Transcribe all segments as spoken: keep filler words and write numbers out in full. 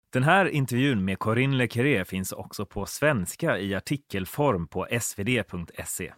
Den här intervjun med Corinne Le Quéré finns också på svenska i artikelform på s v d punkt se.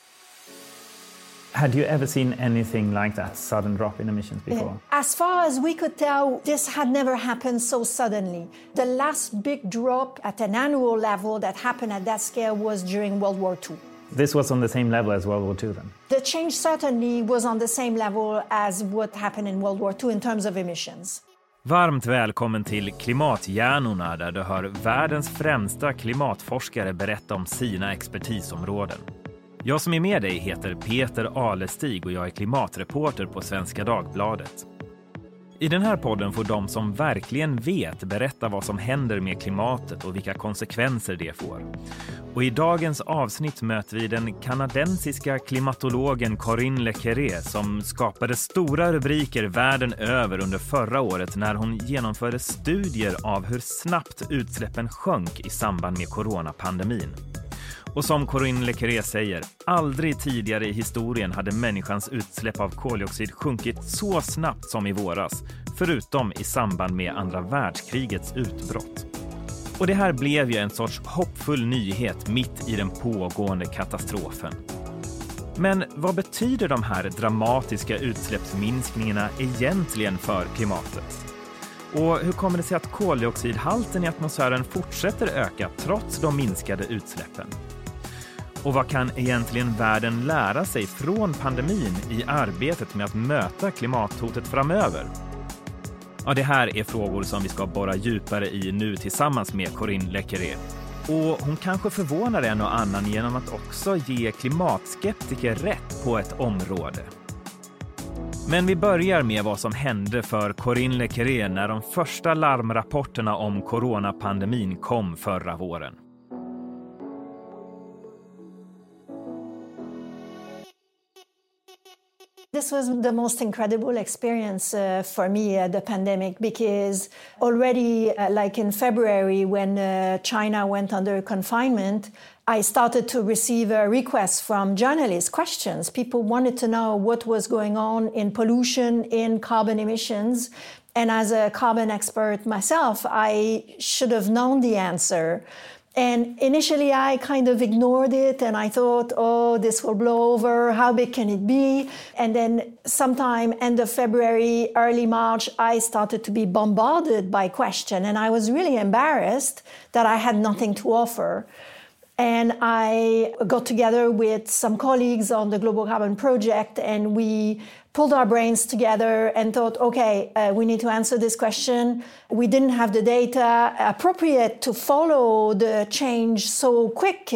Had you ever seen anything like that, sudden drop in emissions before? As far as we could tell, this had never happened so suddenly. The last big drop at an annual level that happened at that scale was during World War Two. This was on the same level as World War Two then? The change certainly was on the same level as what happened in World War Two in terms of emissions. Varmt välkommen till Klimathjärnorna där du hör världens främsta klimatforskare berätta om sina expertisområden. Jag som är med dig heter Peter Alestig och jag är klimatreporter på Svenska Dagbladet. I den här podden får de som verkligen vet berätta vad som händer med klimatet och vilka konsekvenser det får. Och i dagens avsnitt möter vi den kanadensiska klimatologen Corinne Le Quéré som skapade stora rubriker världen över under förra året när hon genomförde studier av hur snabbt utsläppen sjönk i samband med coronapandemin. Och som Corinne Le Quéré säger, aldrig tidigare i historien hade människans utsläpp av koldioxid sjunkit så snabbt som i våras, förutom i samband med andra världskrigets utbrott. Och det här blev ju en sorts hoppfull nyhet mitt i den pågående katastrofen. Men vad betyder de här dramatiska utsläppsminskningarna egentligen för klimatet? Och hur kommer det sig att koldioxidhalten i atmosfären fortsätter öka trots de minskade utsläppen? Och vad kan egentligen världen lära sig från pandemin i arbetet med att möta klimathotet framöver? Ja, det här är frågor som vi ska borra djupare i nu tillsammans med Corinne Le Quéré. Och hon kanske förvånar en och annan genom att också ge klimatskeptiker rätt på ett område. Men vi börjar med vad som hände för Corinne Le Quéré när de första larmrapporterna om coronapandemin kom förra våren. This was the most incredible experience uh, for me, uh, the pandemic, because already uh, like in February when uh, China went under confinement, I started to receive uh, requests from journalists, questions. People wanted to know what was going on in pollution, in carbon emissions. And as a carbon expert myself, I should have known the answer. And initially I kind of ignored it and I thought, oh, this will blow over. How big can it be? And then sometime end of February, early March, I started to be bombarded by questions. And I was really embarrassed that I had nothing to offer. And I got together with some colleagues on the Global Carbon Project and we pulled our brains together and thought, okay, uh, we need to answer this question. We didn't have the data appropriate to follow the change so quick.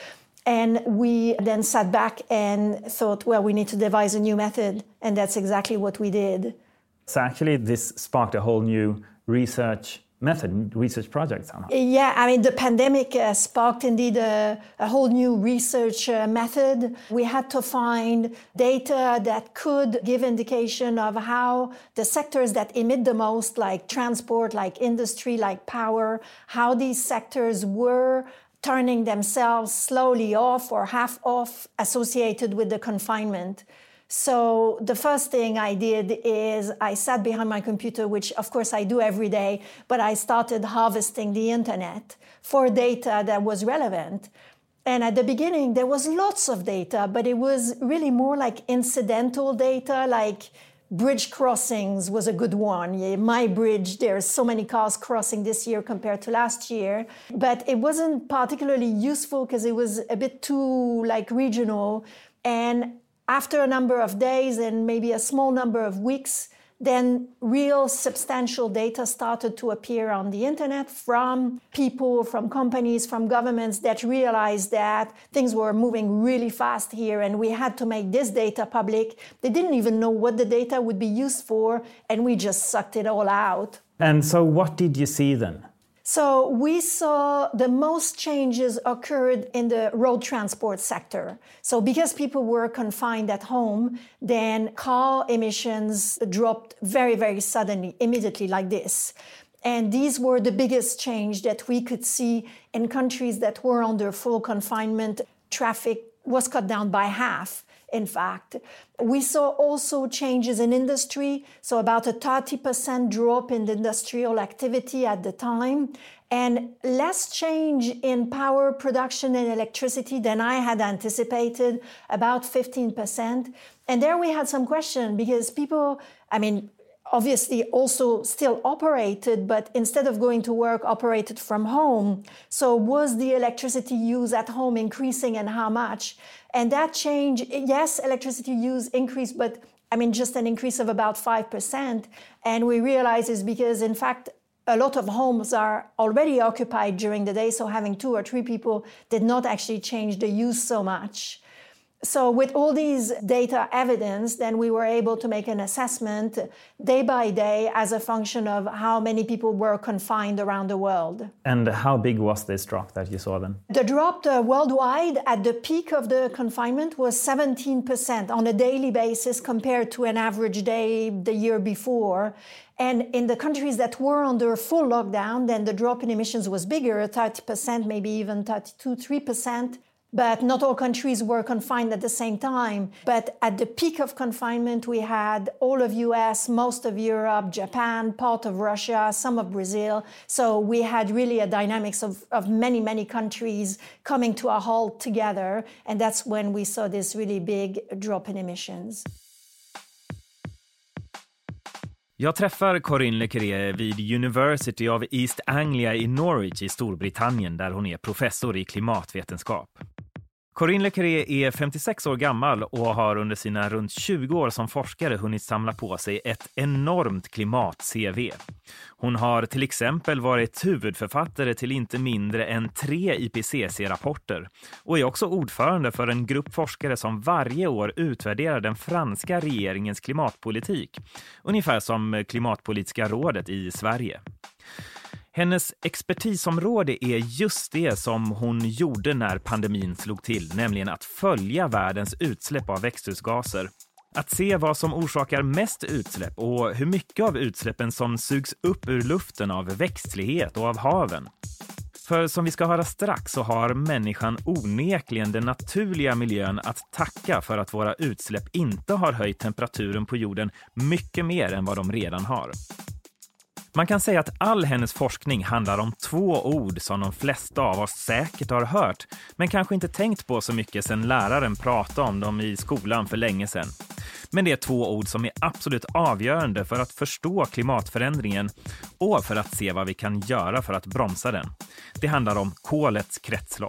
And we then sat back and thought, well, we need to devise a new method. And that's exactly what we did. So actually this sparked a whole new research method, research project somehow. Yeah, I mean, the pandemic uh, sparked indeed a, a whole new research uh, method. We had to find data that could give indication of how the sectors that emit the most, like transport, like industry, like power, how these sectors were turning themselves slowly off or half off associated with the confinement. So the first thing I did is I sat behind my computer, which of course I do every day, but I started harvesting the internet for data that was relevant. And at the beginning, there was lots of data, but it was really more like incidental data, like bridge crossings was a good one. Yeah, my bridge, there's so many cars crossing this year compared to last year. But it wasn't particularly useful because it was a bit too like regional. And after a number of days and maybe a small number of weeks, then real substantial data started to appear on the internet from people, from companies, from governments that realized that things were moving really fast here and we had to make this data public. They didn't even know what the data would be used for and we just sucked it all out. And so what did you see then? So we saw the most changes occurred in the road transport sector. So because people were confined at home, then car emissions dropped very, very suddenly, immediately like this. And these were the biggest change that we could see in countries that were under full confinement. Traffic was cut down by half. in fact. We saw also changes in industry, so about a thirty percent drop in the industrial activity at the time, and less change in power production and electricity than I had anticipated, about fifteen percent. And there we had some question because people, I mean, obviously also still operated, but instead of going to work, operated from home. So was the electricity use at home increasing and how much? And that change, yes, electricity use increased, but I mean, just an increase of about five percent. And we realize is because, in fact, a lot of homes are already occupied during the day, so having two or three people did not actually change the use so much. So with all these data evidence, then we were able to make an assessment day by day as a function of how many people were confined around the world. And how big was this drop that you saw then? The drop uh, worldwide at the peak of the confinement was seventeen percent on a daily basis compared to an average day the year before. And in the countries that were under full lockdown, then the drop in emissions was bigger, thirty percent, maybe even thirty-two, three percent. But not all countries were confined at the same time. But at the peak of confinement, we had all of U S, most of Europe, Japan, part of Russia, some of Brazil. So we had really a dynamics of, of many, many countries coming to a halt together. And that's when we saw this really big drop in emissions. Jag träffar Corinne Le Creuset vid University of East Anglia i Norwich i Storbritannien där hon är professor i klimatvetenskap. Corinne Le Creuset är femtiosex år gammal och har under sina runt tjugo år som forskare hunnit samla på sig ett enormt klimat-C V. Hon har till exempel varit huvudförfattare till inte mindre än tre I P C C-rapporter och är också ordförande för en grupp forskare som varje år utvärderar den franska regeringens klimatpolitik, ungefär som Klimatpolitiska rådet i Sverige. Hennes expertisområde är just det som hon gjorde när pandemin slog till, nämligen att följa världens utsläpp av växthusgaser. Att se vad som orsakar mest utsläpp och hur mycket av utsläppen som sugs upp ur luften av växtlighet och av haven. För som vi ska höra strax så har människan onekligen den naturliga miljön att tacka för att våra utsläpp inte har höjt temperaturen på jorden mycket mer än vad de redan har. Man kan säga att all hennes forskning handlar om två ord som de flesta av oss säkert har hört, men kanske inte tänkt på så mycket sedan läraren pratade om dem i skolan för länge sedan. Men det är två ord som är absolut avgörande för att förstå klimatförändringen och för att se vad vi kan göra för att bromsa den. Det handlar om kolets kretslopp.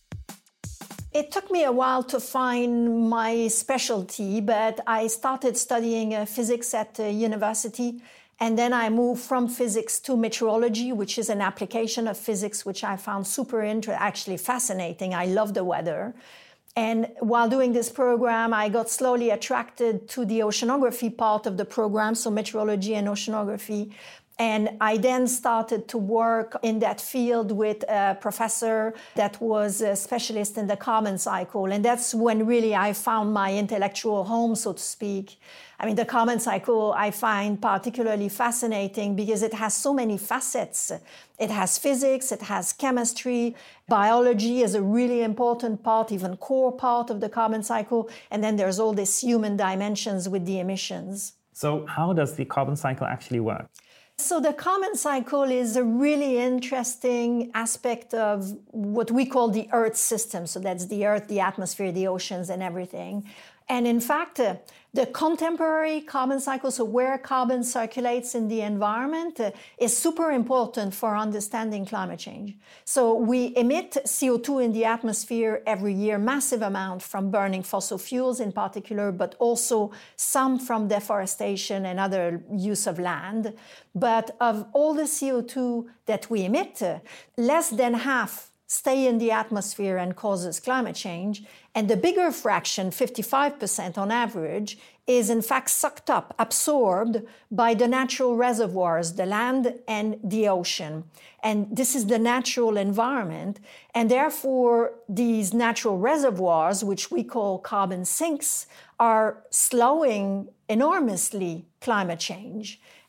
It took me a while to find my specialty, but I started studying uh, physics at uh, university. And then I moved from physics to meteorology, which is an application of physics, which I found super interesting, actually fascinating. I love the weather. And while doing this program, I got slowly attracted to the oceanography part of the program, so meteorology and oceanography. And I then started to work in that field with a professor that was a specialist in the carbon cycle. And that's when really I found my intellectual home, so to speak. I mean, the carbon cycle I find particularly fascinating because it has so many facets. It has physics, it has chemistry, biology is a really important part, even core part of the carbon cycle. And then there's all these human dimensions with the emissions. So how does the carbon cycle actually work? So the carbon cycle is a really interesting aspect of what we call the Earth system. So that's the Earth, the atmosphere, the oceans, and everything. And in fact, uh, the contemporary carbon cycle, so where carbon circulates in the environment, uh, is super important for understanding climate change. So we emit C O two in the atmosphere every year, massive amount from burning fossil fuels in particular, but also some from deforestation and other use of land. But of all the C O two that we emit, uh, less than half stay in the atmosphere and causes climate change. And the bigger fraction, fifty-five percent on average, is in fact sucked up, absorbed by the natural reservoirs, the land and the ocean. And this is the natural environment. And therefore, these natural reservoirs, which we call carbon sinks, are slowing enormously climate change.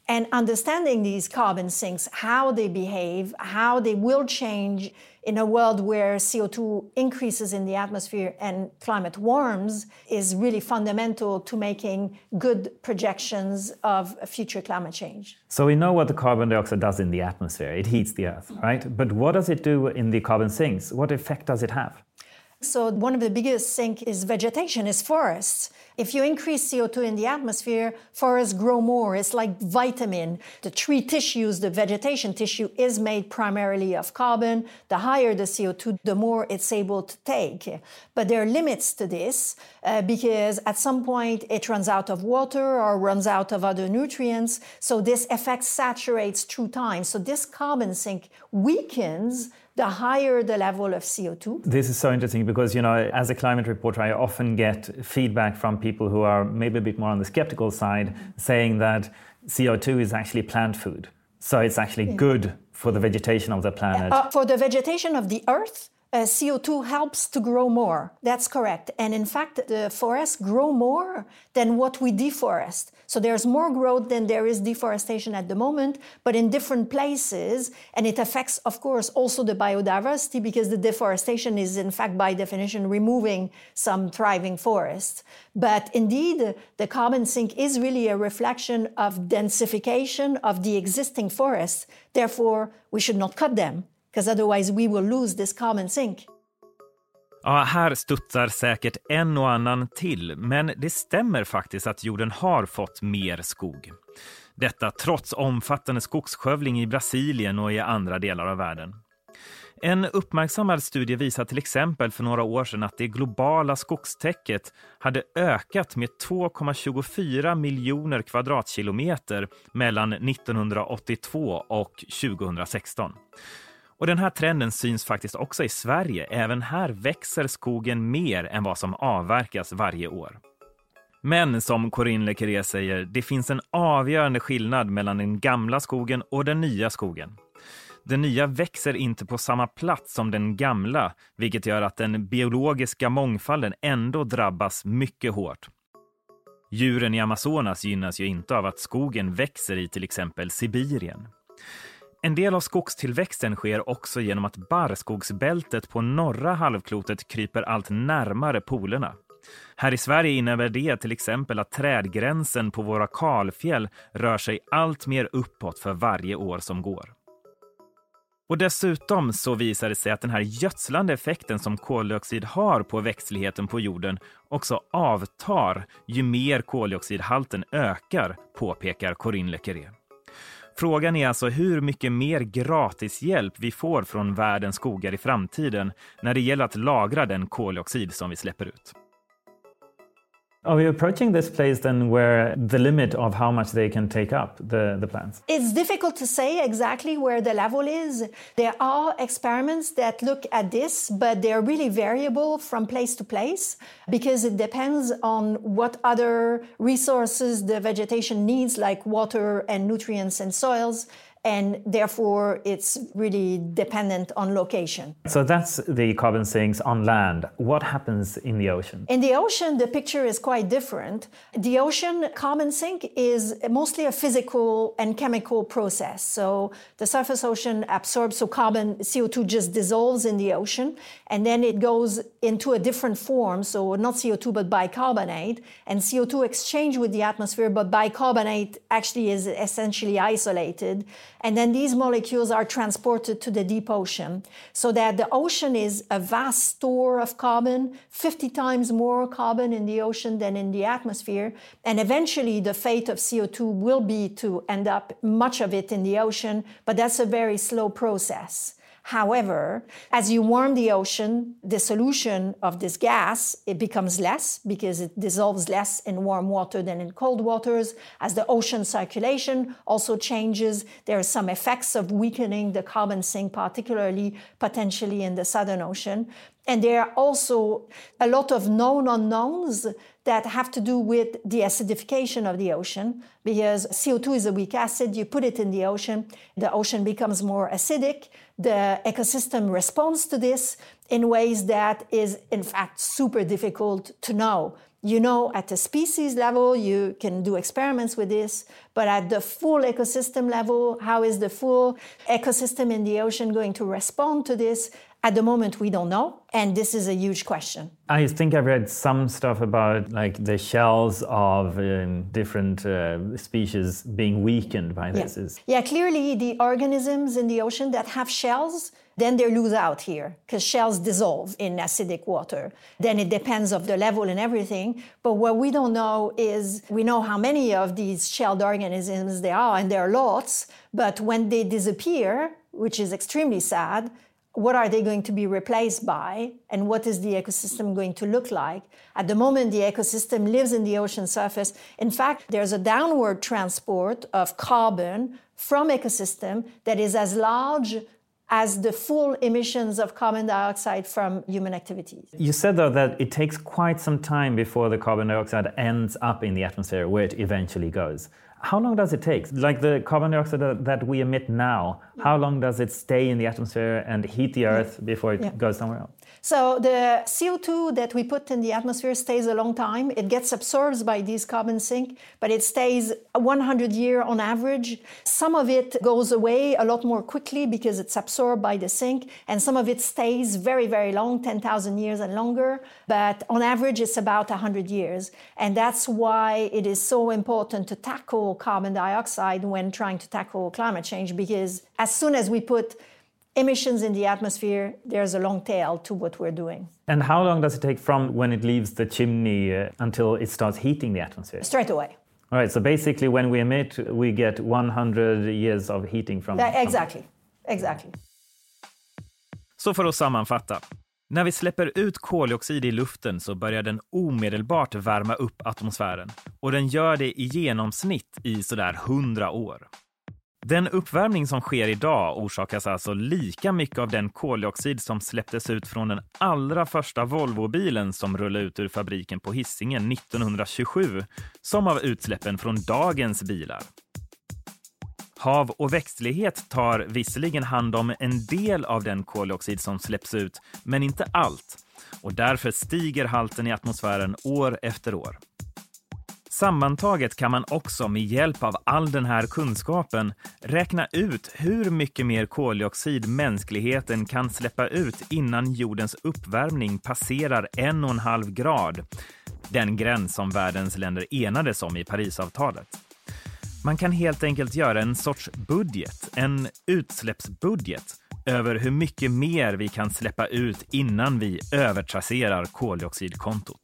And understanding these carbon sinks, how they behave, how they will change in a world where C O two increases in the atmosphere and climate warms is really fundamental to making good projections of future climate change. So we know what the carbon dioxide does in the atmosphere. It heats the earth, right? But what does it do in the carbon sinks? What effect does it have? So one of the biggest sinks is vegetation, is forests. If you increase C O two in the atmosphere, forests grow more. It's like vitamin. The tree tissues, the vegetation tissue, is made primarily of carbon. The higher the C O two, the more it's able to take. But there are limits to this uh, because at some point it runs out of water or runs out of other nutrients. So this effect saturates through time. So this carbon sink weakens the higher the level of C O two. This is so interesting because, you know, as a climate reporter, I often get feedback from people who are maybe a bit more on the skeptical side saying that C O two is actually plant food. So it's actually good for the vegetation of the planet. Uh, for the vegetation of the earth, uh, C O two helps to grow more. That's correct. And in fact, the forests grow more than what we deforest. So there's more growth than there is deforestation at the moment, but in different places. And it affects, of course, also the biodiversity because the deforestation is, in fact, by definition, removing some thriving forests. But indeed, the carbon sink is really a reflection of densification of the existing forests. Therefore, we should not cut them, because otherwise we will lose this carbon sink. Ja, här studsar säkert en och annan till, men det stämmer faktiskt att jorden har fått mer skog. Detta trots omfattande skogsskövling i Brasilien och i andra delar av världen. En uppmärksammad studie visar till exempel för några år sedan att det globala skogstäcket hade ökat med två komma tjugofyra miljoner kvadratkilometer mellan nittonhundraåttiotvå och tjugohundrasexton. Och den här trenden syns faktiskt också i Sverige. Även här växer skogen mer än vad som avverkas varje år. Men som Corinne Le Quéré säger, det finns en avgörande skillnad mellan den gamla skogen och den nya skogen. Den nya växer inte på samma plats som den gamla, vilket gör att den biologiska mångfalden ändå drabbas mycket hårt. Djuren i Amazonas gynnas ju inte av att skogen växer i till exempel Sibirien. En del av skogstillväxten sker också genom att barrskogsbältet på norra halvklotet kryper allt närmare polerna. Här i Sverige innebär det till exempel att trädgränsen på våra kalfjäll rör sig allt mer uppåt för varje år som går. Och dessutom så visar det sig att den här gödslande effekten som koldioxid har på växtligheten på jorden också avtar ju mer koldioxidhalten ökar, påpekar Corinne Le Quéré. Frågan är alltså hur mycket mer gratishjälp vi får från världens skogar i framtiden när det gäller att lagra den koldioxid som vi släpper ut. Are we approaching this place then where the limit of how much they can take up, the, the plants? It's difficult to say exactly where the level is. There are experiments that look at this, but they're really variable from place to place because it depends on what other resources the vegetation needs, like water and nutrients and soils. And therefore, it's really dependent on location. So that's the carbon sinks on land. What happens in the ocean? In the ocean, the picture is quite different. The ocean carbon sink is mostly a physical and chemical process. So the surface ocean absorbs, so carbon, C O two just dissolves in the ocean, and then it goes into a different form, so not C O two but bicarbonate, and C O two exchange with the atmosphere, but bicarbonate actually is essentially isolated. And then these molecules are transported to the deep ocean, so that the ocean is a vast store of carbon, fifty times more carbon in the ocean than in the atmosphere. And eventually the fate of C O two will be to end up much of it in the ocean, but that's a very slow process. However, as you warm the ocean, the solution of this gas, it becomes less because it dissolves less in warm water than in cold waters. As the ocean circulation also changes, there are some effects of weakening the carbon sink, particularly potentially in the Southern Ocean. And there are also a lot of known unknowns that have to do with the acidification of the ocean, because C O two is a weak acid. You put it in the ocean, the ocean becomes more acidic. The ecosystem responds to this in ways that is, in fact, super difficult to know. You know, at a species level, you can do experiments with this, but at the full ecosystem level, how is the full ecosystem in the ocean going to respond to this? At the moment, we don't know, and this is a huge question. I think I've read some stuff about like the shells of um, different uh, species being weakened by this. Yeah. Is... yeah, clearly the organisms in the ocean that have shells, then they lose out here because shells dissolve in acidic water. Then it depends of the level and everything. But what we don't know is, we know how many of these shelled organisms there are, and there are lots, but when they disappear, which is extremely sad, what are they going to be replaced by, and what is the ecosystem going to look like? At the moment, the ecosystem lives in the ocean surface. In fact, there's a downward transport of carbon from ecosystem that is as large as the full emissions of carbon dioxide from human activities. You said, though, that it takes quite some time before the carbon dioxide ends up in the atmosphere, where it eventually goes. How long does it take? Like the carbon dioxide that we emit now, yeah. how long does it stay in the atmosphere and heat the Earth yeah. before it yeah. goes somewhere else? So the C O two that we put in the atmosphere stays a long time. It gets absorbed by these carbon sink, but it stays one hundred years on average. Some of it goes away a lot more quickly because it's absorbed by the sink, and some of it stays very, very long, ten thousand years and longer. But on average, it's about one hundred years. And that's why it is so important to tackle carbon dioxide when trying to tackle climate change, because as soon as we put emissions in the atmosphere, there's a long tail to what we're doing. And how long does it take from when it leaves the chimney uh, until it starts heating the atmosphere? Straight away. All right, so basically when we emit, we get one hundred years of heating from... That, exactly, exactly. Så för att sammanfatta. När vi släpper ut koldioxid i luften så börjar den omedelbart värma upp atmosfären. Och den gör det i genomsnitt i sådär hundra år. Den uppvärmning som sker idag orsakas alltså lika mycket av den koldioxid som släpptes ut från den allra första Volvo-bilen som rullade ut ur fabriken på Hisingen nittonhundratjugosju som av utsläppen från dagens bilar. Hav och växtlighet tar visserligen hand om en del av den koldioxid som släpps ut, men inte allt. Och därför stiger halten i atmosfären år efter år. Sammantaget kan man också med hjälp av all den här kunskapen räkna ut hur mycket mer koldioxid mänskligheten kan släppa ut innan jordens uppvärmning passerar en och en halv grad. Den gräns som världens länder enades om i Parisavtalet. Man kan helt enkelt göra en sorts budget, en utsläppsbudget, över hur mycket mer vi kan släppa ut innan vi övertrasserar koldioxidkontot.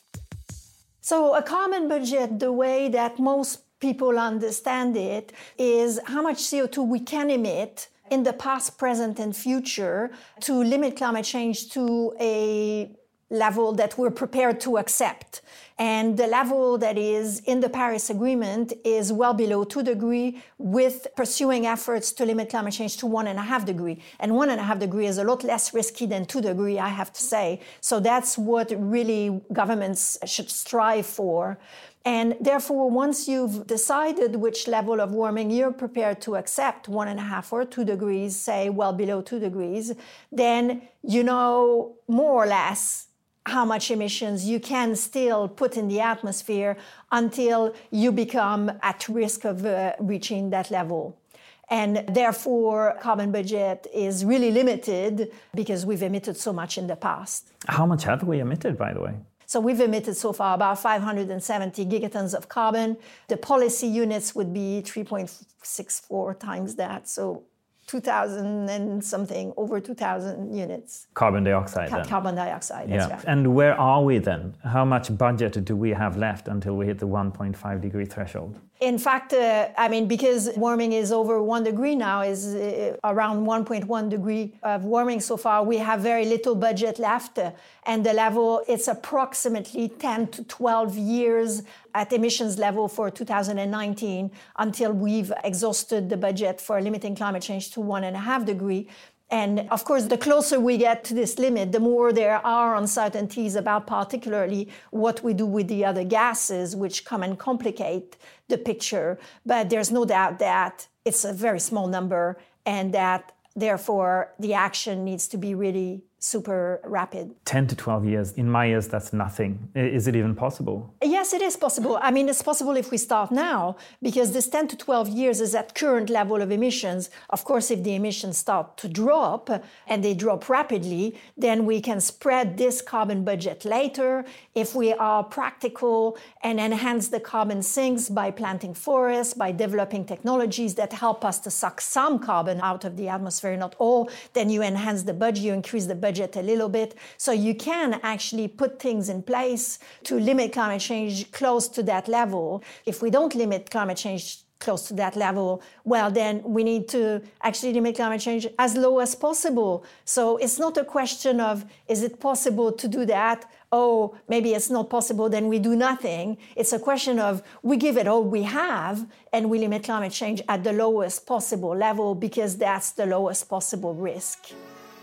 So a carbon budget, the way that most people understand it, is how much C O two we can emit in the past, present, and future to limit climate change to a level that we're prepared to accept. And the level that is in the Paris Agreement is well below two degrees, with pursuing efforts to limit climate change to one and a half degree. And one and a half degree is a lot less risky than two degree, I have to say. So that's what really governments should strive for. And therefore, once you've decided which level of warming you're prepared to accept, one and a half or two degrees, say well below two degrees, then you know more or less how much emissions you can still put in the atmosphere until you become at risk of uh, reaching that level. And therefore, carbon budget is really limited because we've emitted so much in the past. How much have we emitted, by the way? So we've emitted so far about five hundred seventy gigatons of carbon. The policy units would be three point six four times that, so two thousand and something, over two thousand units. Carbon dioxide Ca- then. Carbon dioxide, that's yeah. right. And where are we then? How much budget do we have left until we hit the one point five degree threshold? In fact, uh, I mean, because warming is over one degree now, is uh, around one point one degree of warming so far, we have very little budget left. Uh, and the level, it's approximately ten to twelve years at emissions level for two thousand nineteen until we've exhausted the budget for limiting climate change to one and a half degree. And of course, the closer we get to this limit, the more there are uncertainties about particularly what we do with the other gases, which come and complicate the picture. But there's no doubt that it's a very small number and that therefore the action needs to be really super rapid. ten to twelve years. In my years, that's nothing. Is it even possible? Yes, it is possible. I mean, it's possible if we start now, because this ten to twelve years is at current level of emissions. Of course, if the emissions start to drop, and they drop rapidly, then we can spread this carbon budget later. If we are practical and enhance the carbon sinks by planting forests, by developing technologies that help us to suck some carbon out of the atmosphere, not all, then you enhance the budget, you increase the budget a little bit. So you can actually put things in place to limit climate change close to that level. If we don't limit climate change close to that level, well, then we need to actually limit climate change as low as possible. So it's not a question of, is it possible to do that? Oh, maybe it's not possible, then we do nothing. It's a question of, we give it all we have and we limit climate change at the lowest possible level because that's the lowest possible risk.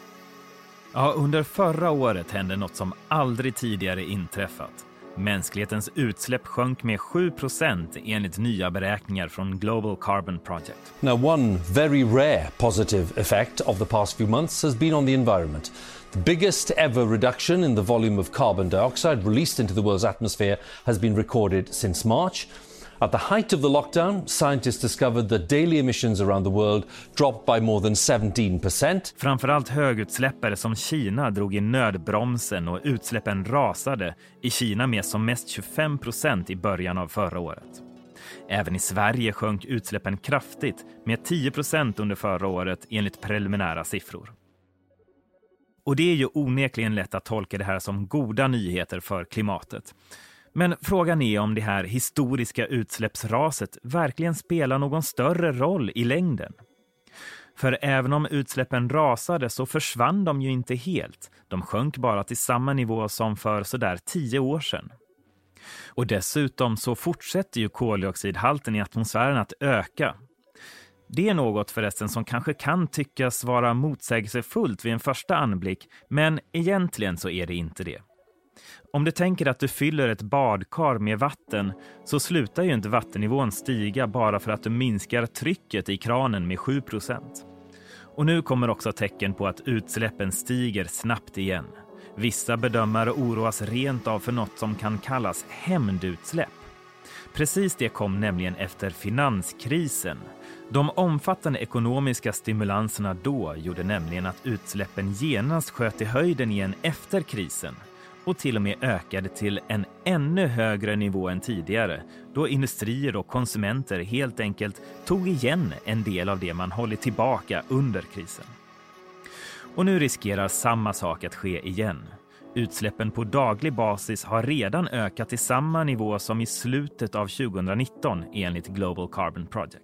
Ja, under förra året hände något som aldrig tidigare inträffat. Mänsklighetens utsläpp sjönk med sju procent enligt nya beräkningar från Global Carbon Project. Now, one very rare positive effect of the past few months has been on the environment. The biggest ever reduction in the volume of carbon dioxide released into the world's atmosphere has been recorded since March. At the height of the lockdown, scientists discovered that daily emissions around the world dropped by more than seventeen percent. Framförallt högutsläppare som Kina drog i nödbromsen och utsläppen rasade i Kina med som mest tjugofem procent i början av förra året. Även i Sverige sjönk utsläppen kraftigt med tio procent under förra året enligt preliminära siffror. Och det är ju onekligen lätt att tolka det här som goda nyheter för klimatet. Men frågan är om det här historiska utsläppsraset verkligen spelar någon större roll i längden. För även om utsläppen rasade så försvann de ju inte helt. De sjönk bara till samma nivå som för sådär tio år sedan. Och dessutom så fortsätter ju koldioxidhalten i atmosfären att öka. Det är något förresten som kanske kan tyckas vara motsägelsefullt vid en första anblick, men egentligen så är det inte det. Om du tänker att du fyller ett badkar med vatten så slutar ju inte vattennivån stiga bara för att du minskar trycket i kranen med sju procent. Och nu kommer också tecken på att utsläppen stiger snabbt igen. Vissa bedömare oroas rent av för något som kan kallas hämndutsläpp. Precis det kom nämligen efter finanskrisen. De omfattande ekonomiska stimulanserna då gjorde nämligen att utsläppen genast sköt i höjden igen efter krisen. Och till och med ökade till en ännu högre nivå än tidigare, då industrier och konsumenter helt enkelt tog igen en del av det man hållit tillbaka under krisen. Och nu riskerar samma sak att ske igen. Utsläppen på daglig basis har redan ökat till samma nivå som i slutet av tjugonitton enligt Global Carbon Project.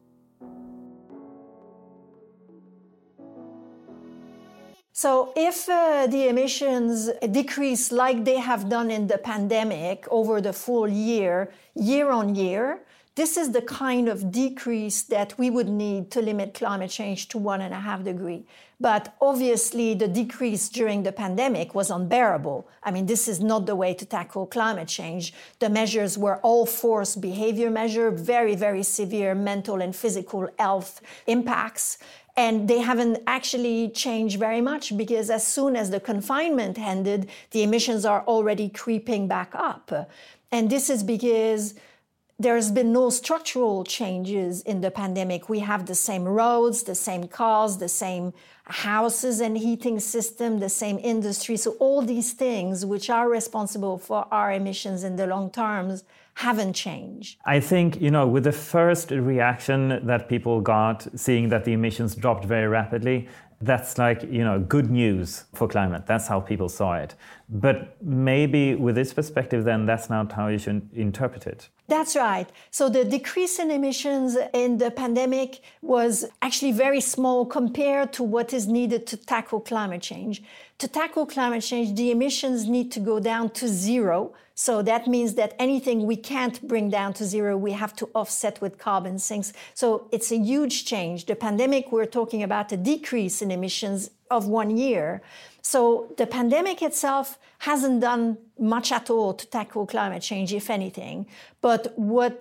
So if uh, the emissions decrease like they have done in the pandemic over the full year, year on year, this is the kind of decrease that we would need to limit climate change to one and a half degree. But obviously the decrease during the pandemic was unbearable. I mean, this is not the way to tackle climate change. The measures were all forced behavior measures, very, very severe mental and physical health impacts. And they haven't actually changed very much because as soon as the confinement ended, the emissions are already creeping back up. And this is because there's been no structural changes in the pandemic. We have the same roads, the same cars, the same houses and heating system, the same industry. So all these things which are responsible for our emissions in the long terms haven't changed. I think, you know, with the first reaction that people got, seeing that the emissions dropped very rapidly, that's like, you know, good news for climate. That's how people saw it. But maybe with this perspective, then that's not how you should interpret it. That's right. So the decrease in emissions in the pandemic was actually very small compared to what is needed to tackle climate change. To tackle climate change, the emissions need to go down to zero. So that means that anything we can't bring down to zero, we have to offset with carbon sinks. So it's a huge change. The pandemic, we're talking about a decrease in emissions of one year. So the pandemic itself hasn't done much at all to tackle climate change, if anything. But what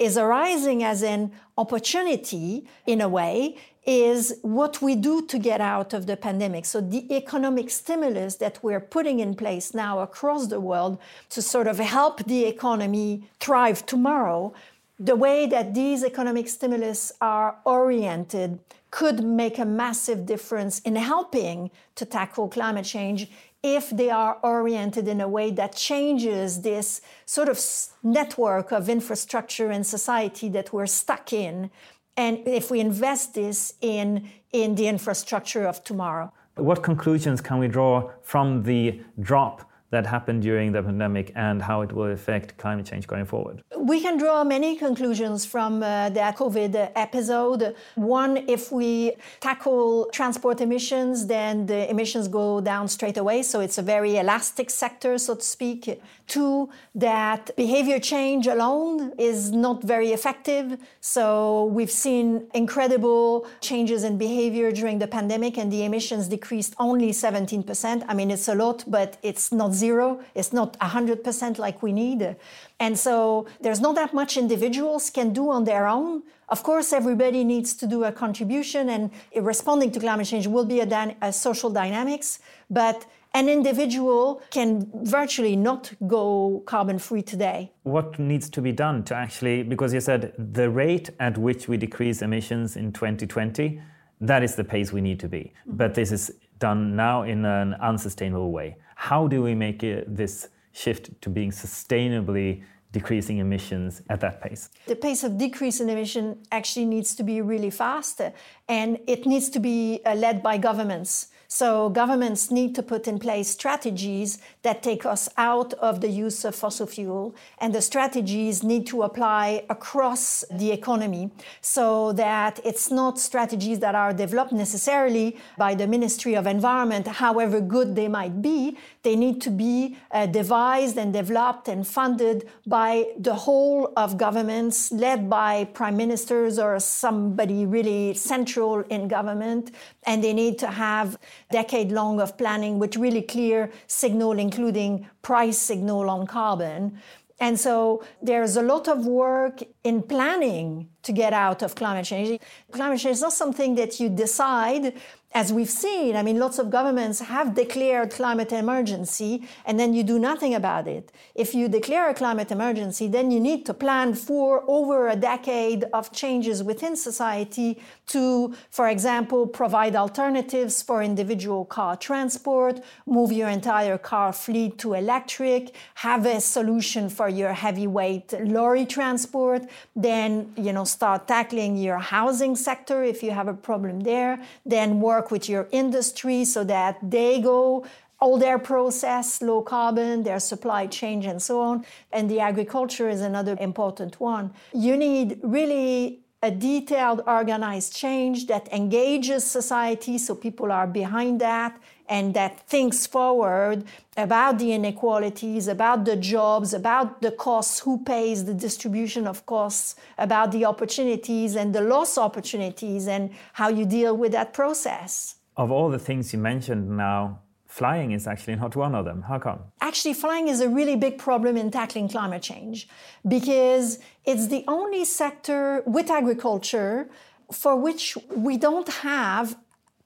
is arising as an opportunity in a way is what we do to get out of the pandemic. So the economic stimulus that we're putting in place now across the world to sort of help the economy thrive tomorrow, the way that these economic stimulus are oriented could make a massive difference in helping to tackle climate change if they are oriented in a way that changes this sort of network of infrastructure and society that we're stuck in. And if we invest this in, in the infrastructure of tomorrow. What conclusions can we draw from the drop that happened during the pandemic and how it will affect climate change going forward? We can draw many conclusions from uh, that COVID episode. One, if we tackle transport emissions, then the emissions go down straight away. So it's a very elastic sector, so to speak. Two, that behavior change alone is not very effective. So we've seen incredible changes in behavior during the pandemic, and the emissions decreased only seventeen percent. I mean, it's a lot, but it's not zero. It's not one hundred percent like we need. And so there's not that much individuals can do on their own. Of course, everybody needs to do a contribution, and responding to climate change will be a, dy- a social dynamics, but an individual can virtually not go carbon-free today. What needs to be done to actually, because you said the rate at which we decrease emissions in twenty twenty, that is the pace we need to be. Mm-hmm. But this is done now in an unsustainable way. How do we make it, this shift to being sustainably decreasing emissions at that pace? The pace of decrease in emission actually needs to be really fast, and it needs to be uh, led by governments. So governments need to put in place strategies that take us out of the use of fossil fuel, and the strategies need to apply across the economy so that it's not strategies that are developed necessarily by the Ministry of Environment, however good they might be. They need to be uh, devised and developed and funded by the whole of governments, led by prime ministers or somebody really central in government, and they need to have decade long of planning with really clear signal, including price signal on carbon. And so there's a lot of work in planning to get out of climate change. Climate change is not something that you decide, as we've seen. I mean, lots of governments have declared climate emergency, and then you do nothing about it. If you declare a climate emergency, then you need to plan for over a decade of changes within society to, for example, provide alternatives for individual car transport, move your entire car fleet to electric, have a solution for your heavyweight lorry transport, then, you know, start tackling your housing sector if you have a problem there, then work with your industry so that they go all their process, low carbon, their supply chain and so on. And the agriculture is another important one. You need really a detailed, organized change that engages society so people are behind that and that thinks forward about the inequalities, about the jobs, about the costs, who pays the distribution of costs, about the opportunities and the lost opportunities and how you deal with that process. Of all the things you mentioned now, flying is actually not one of them. How come? Actually, flying is a really big problem in tackling climate change because it's the only sector with agriculture for which we don't have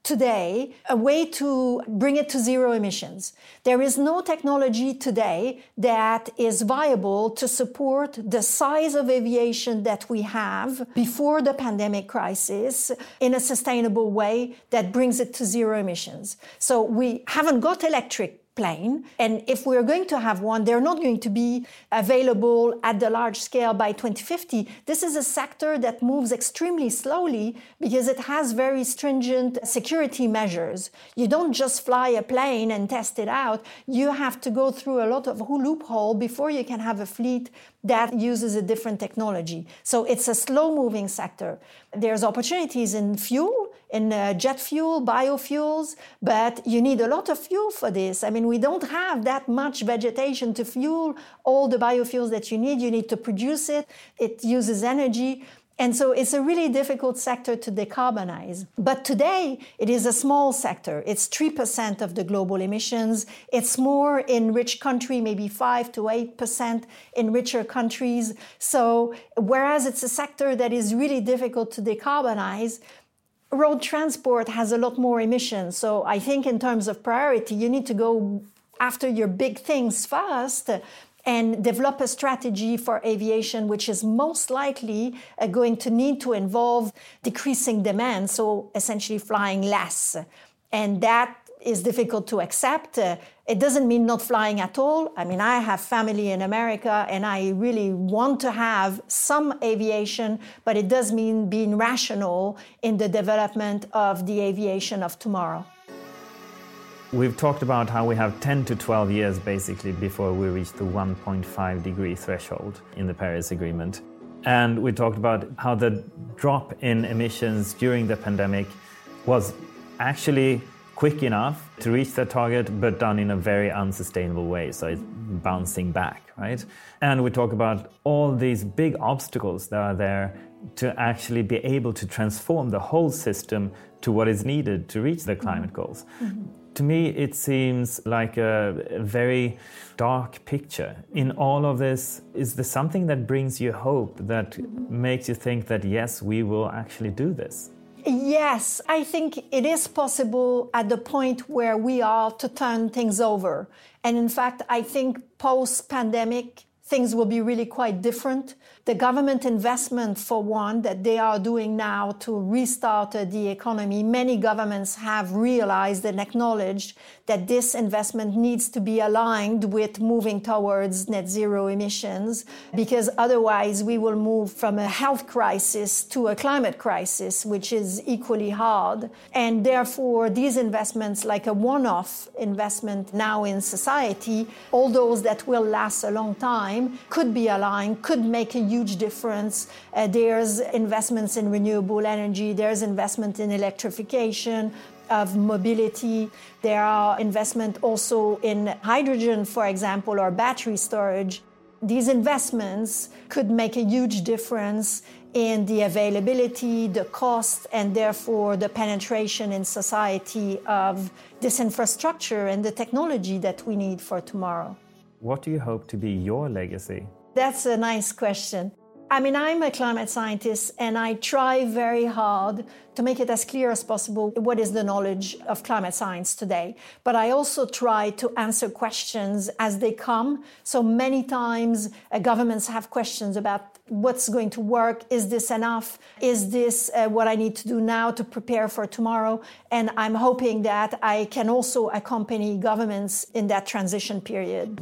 today a way to bring it to zero emissions. There is no technology today that is viable to support the size of aviation that we have before the pandemic crisis in a sustainable way that brings it to zero emissions. So we haven't got electric plane, and if we're going to have one, they're not going to be available at the large scale by twenty fifty. This is a sector that moves extremely slowly because it has very stringent security measures. You don't just fly a plane and test it out. You have to go through a lot of loophole before you can have a fleet that uses a different technology. So it's a slow-moving sector. There's opportunities in fuel, in uh, jet fuel, biofuels, but you need a lot of fuel for this. I mean, we don't have that much vegetation to fuel all the biofuels that you need. You need to produce it. It uses energy. And so it's a really difficult sector to decarbonize. But today, it is a small sector. It's three percent of the global emissions. It's more in rich countries, maybe five to eight percent in richer countries. So whereas it's a sector that is really difficult to decarbonize, road transport has a lot more emissions. So I think in terms of priority, you need to go after your big things first and develop a strategy for aviation, which is most likely uh, going to need to involve decreasing demand, so essentially flying less. And that is difficult to accept. Uh, it doesn't mean not flying at all. I mean, I have family in America, and I really want to have some aviation, but it does mean being rational in the development of the aviation of tomorrow. We've talked about how we have ten to twelve years basically before we reach the one point five degree threshold in the Paris Agreement. And we talked about how the drop in emissions during the pandemic was actually quick enough to reach the target, but done in a very unsustainable way. So it's bouncing back, right? And we talk about all these big obstacles that are there to actually be able to transform the whole system to what is needed to reach the climate goals. Mm-hmm. To me, it seems like a very dark picture. In all of this, is there something that brings you hope, that makes you think that, yes, we will actually do this? Yes, I think it is possible at the point where we are to turn things over. And in fact, I think post-pandemic, things will be really quite different. The government investment, for one, that they are doing now to restart uh, the economy, many governments have realized and acknowledged that this investment needs to be aligned with moving towards net zero emissions, because otherwise we will move from a health crisis to a climate crisis, which is equally hard. And therefore, these investments, like a one-off investment now in society, all those that will last a long time, could be aligned, could make a huge difference. Uh, there's investments in renewable energy, there's investment in electrification of mobility. There are investment also in hydrogen, for example, or battery storage. These investments could make a huge difference in the availability, the cost, and therefore the penetration in society of this infrastructure and the technology that we need for tomorrow. What do you hope to be your legacy? That's a nice question. I mean, I'm a climate scientist, and I try very hard to make it as clear as possible what is the knowledge of climate science today. But I also try to answer questions as they come. So many times uh, governments have questions about what's going to work. Is this enough? Is this uh, what I need to do now to prepare for tomorrow? And I'm hoping that I can also accompany governments in that transition period.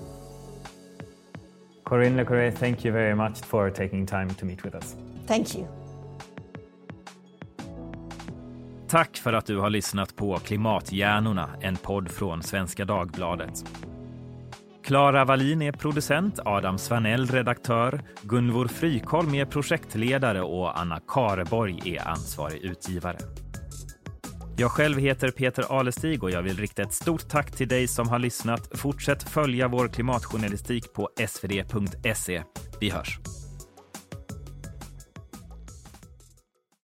Corinne Le Corre, thank you very much for taking time to meet with us. Thank you. Tack för att du har lyssnat på Klimathjärnorna, en podd från Svenska Dagbladet. Clara Wallin är producent, Adam Svanell redaktör, Gunvor Frykholm är projektledare och Anna Kareborg är ansvarig utgivare. Jag själv heter Peter Alestig och jag vill rikta ett stort tack till dig som har lyssnat. Fortsätt följa vår klimatjournalistik på s v d punkt se. Vi hörs!